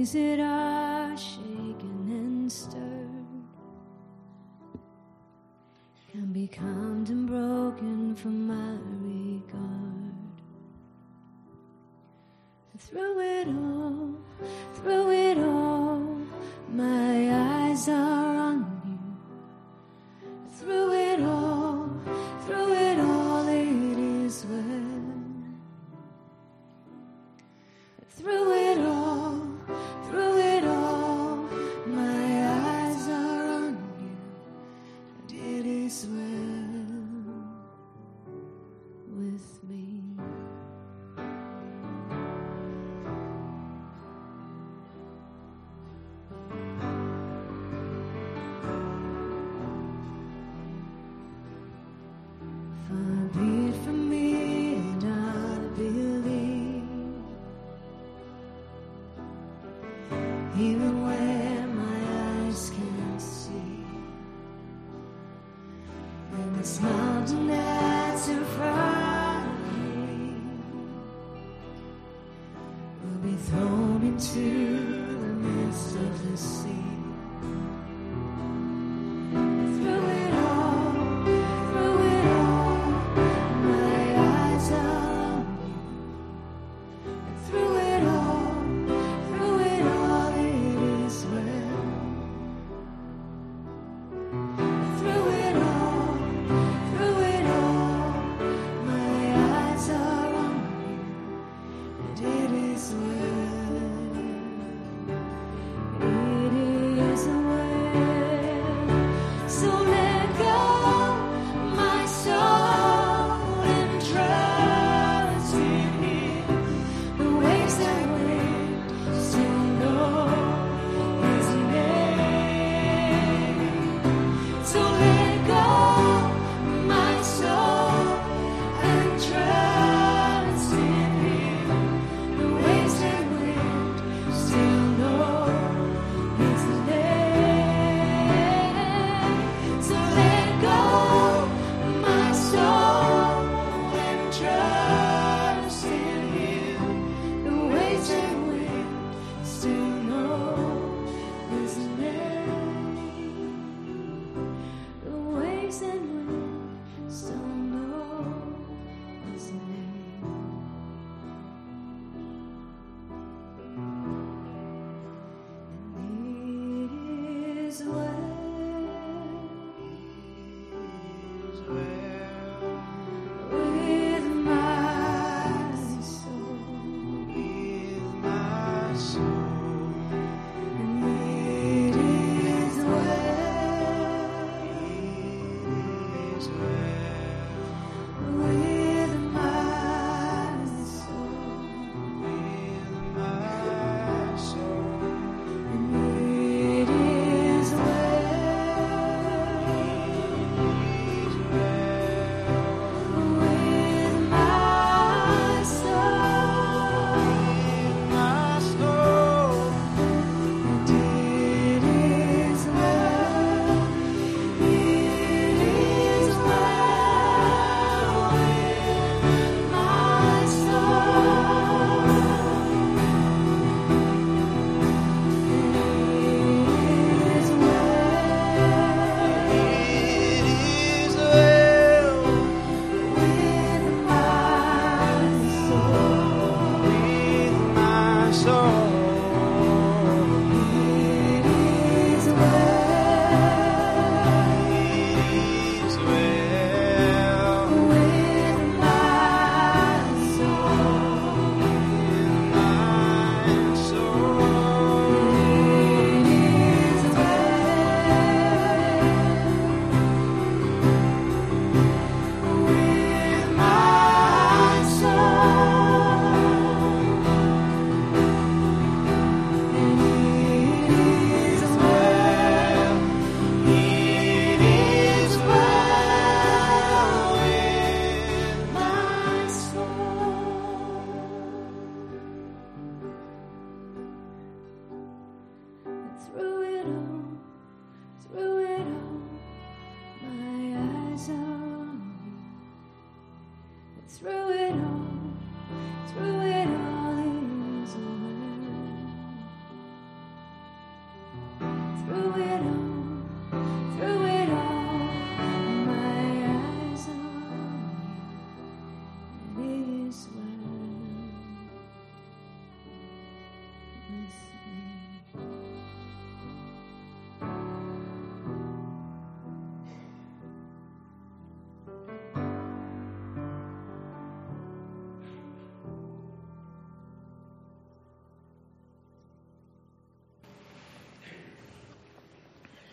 things that are shaken and stirred can be calmed and broken from my regard. Through it all, my eyes are on you. Through it all, it is well. Through it all, my eyes are on you, and it is well with me. Far be it from me and I believe, even where my eyes can't see, and this mountain that's in front of me will be thrown into the midst of the sea. Through it all, my eyes are on you. And through it all, it is well. Through it all, my eyes are on you, and it is well. It is well. So let go, my soul, and trust in Him. The waves and wind still know His name. So let go, my soul, and trust in Him. The waves and wind still know His name. So let go, my soul, and trust in Him. The waves and wind still know His name. The waves and wind still know His name. And it is well with my soul. And it is well with my soul. And it is through